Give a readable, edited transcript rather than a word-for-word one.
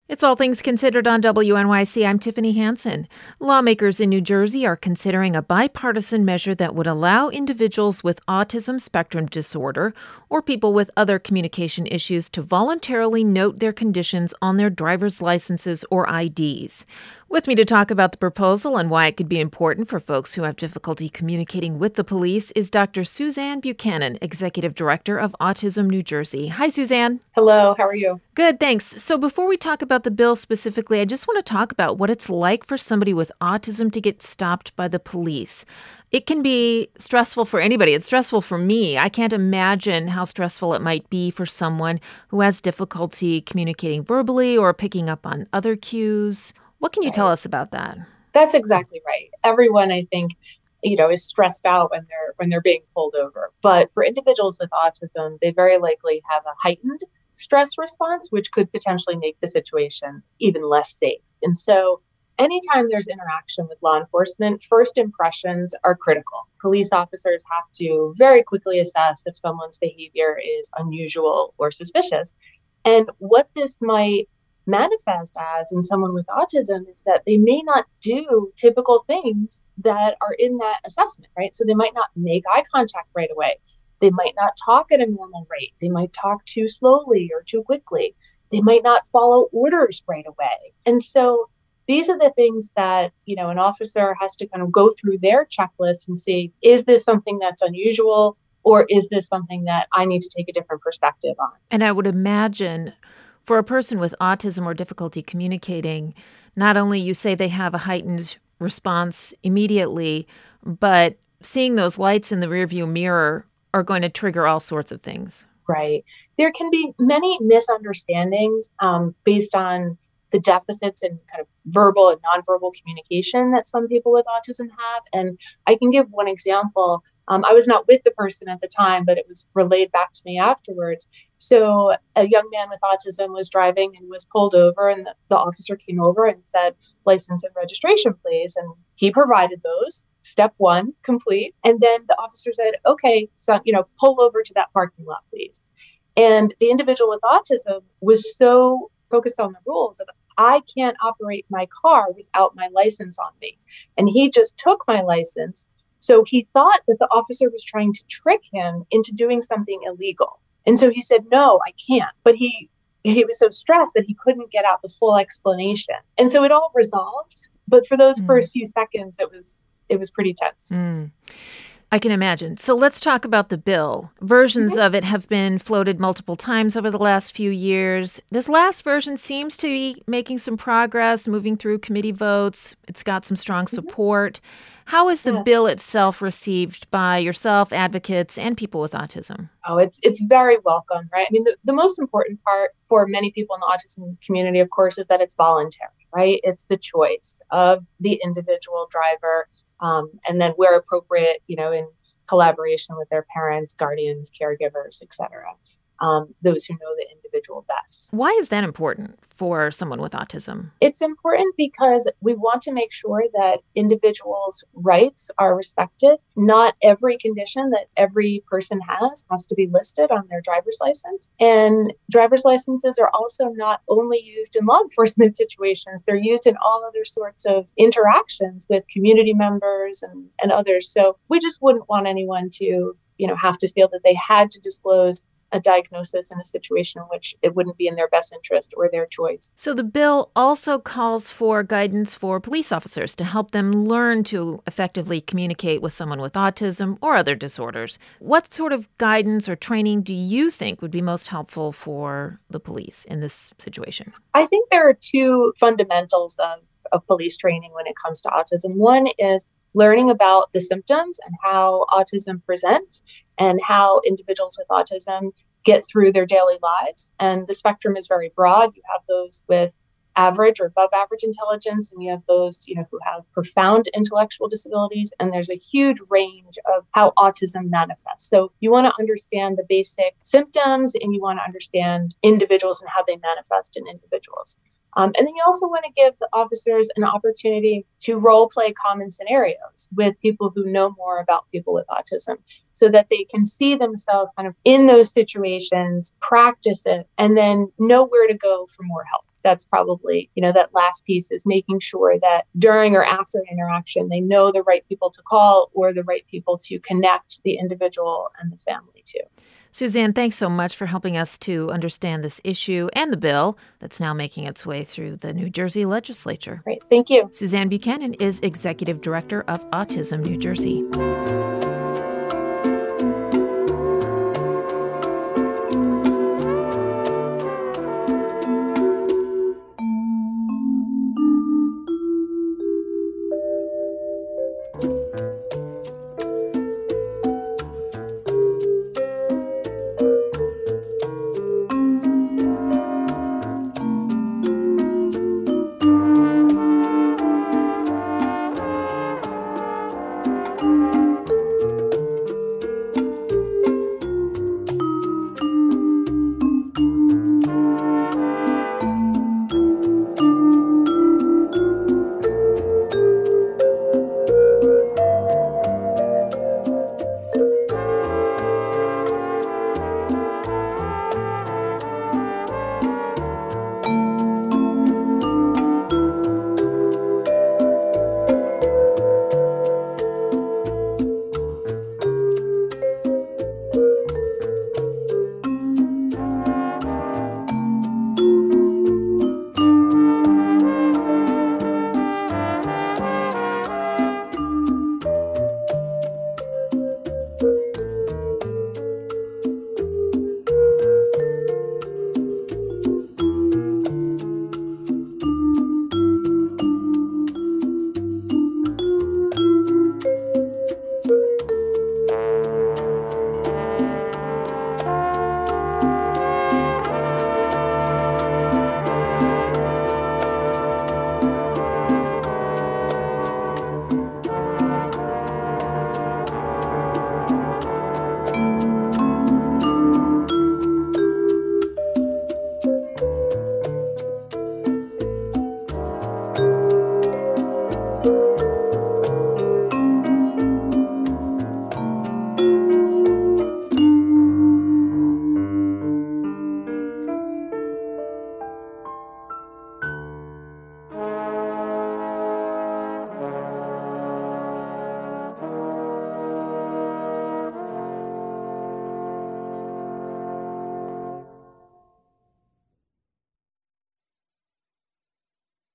It's All Things Considered on WNYC. I'm Tiffany Hansen. Lawmakers in New Jersey are considering a bipartisan measure that would allow individuals with autism spectrum disorder or people with other communication issues to voluntarily note their conditions on their driver's licenses or IDs. With me to talk about the proposal and why it could be important for folks who have difficulty communicating with the police is Dr. Suzanne Buchanan, Executive Director of Autism New Jersey. Hi, Suzanne. Hello, how are you? Good, thanks. So before we talk about the bill specifically, I just want to talk about what it's like for somebody with autism to get stopped by the police. It can be stressful for anybody. It's stressful for me. I can't imagine how stressful it might be for someone who has difficulty communicating verbally or picking up on other cues. What can you tell us about that? That's exactly right. Everyone, I think, is stressed out when they're being pulled over. But for individuals with autism, they very likely have a heightened stress response, which could potentially make the situation even less safe. And so anytime there's interaction with law enforcement, first impressions are critical. Police officers have to very quickly assess if someone's behavior is unusual or suspicious. And what this might manifest as in someone with autism is that they may not do typical things that are in that assessment, right? So they might not make eye contact right away. They might not talk at a normal rate. They might talk too slowly or too quickly. They might not follow orders right away. And so these are the things that, an officer has to kind of go through their checklist and see, is this something that's unusual or is this something that I need to take a different perspective on? And I would imagine for a person with autism or difficulty communicating, not only you say they have a heightened response immediately, but seeing those lights in the rearview mirror are going to trigger all sorts of things. Right. There can be many misunderstandings based on the deficits in kind of verbal and nonverbal communication that some people with autism have. And I can give one example. I was not with the person at the time, but it was relayed back to me afterwards. So a young man with autism was driving and was pulled over, and the officer came over and said, "License and registration, please." And he provided those. Step one, complete. And then the officer said, "Okay, so, pull over to that parking lot, please." And the individual with autism was so focused on the rules of, I can't operate my car without my license on me. And he just took my license. So he thought that the officer was trying to trick him into doing something illegal. And so he said, "No, I can't." But he was so stressed that he couldn't get out the full explanation. And so it all resolved. But for those first few seconds, it was pretty tense. I can imagine. So let's talk about the bill. Versions of it have been floated multiple times over the last few years. This last version seems to be making some progress, moving through committee votes. It's got some strong support. How is the bill itself received by yourself, advocates, and people with autism? Oh, it's very welcome, right? I mean, the most important part for many people in the autism community, of course, is that it's voluntary, right? It's the choice of the individual driver. And then where appropriate, in collaboration with their parents, guardians, caregivers, et cetera, those who know the individual best. Why is that important for someone with autism? It's important because we want to make sure that individuals' rights are respected. Not every condition that every person has to be listed on their driver's license. And driver's licenses are also not only used in law enforcement situations, they're used in all other sorts of interactions with community members and others. So we just wouldn't want anyone to, have to feel that they had to disclose a diagnosis in a situation in which it wouldn't be in their best interest or their choice. So the bill also calls for guidance for police officers to help them learn to effectively communicate with someone with autism or other disorders. What sort of guidance or training do you think would be most helpful for the police in this situation? I think there are two fundamentals of police training when it comes to autism. One is learning about the symptoms and how autism presents and how individuals with autism get through their daily lives. And the spectrum is very broad. You have those with average or above average intelligence, and you have those, who have profound intellectual disabilities. And there's a huge range of how autism manifests. So you want to understand the basic symptoms and you want to understand individuals and how they manifest in individuals. And then you also want to give the officers an opportunity to role play common scenarios with people who know more about people with autism so that they can see themselves kind of in those situations, practice it, and then know where to go for more help. that's probably, that last piece is making sure that during or after interaction, they know the right people to call or the right people to connect the individual and the family to. Suzanne, thanks so much for helping us to understand this issue and the bill that's now making its way through the New Jersey legislature. Great. Thank you. Suzanne Buchanan is Executive Director of Autism New Jersey.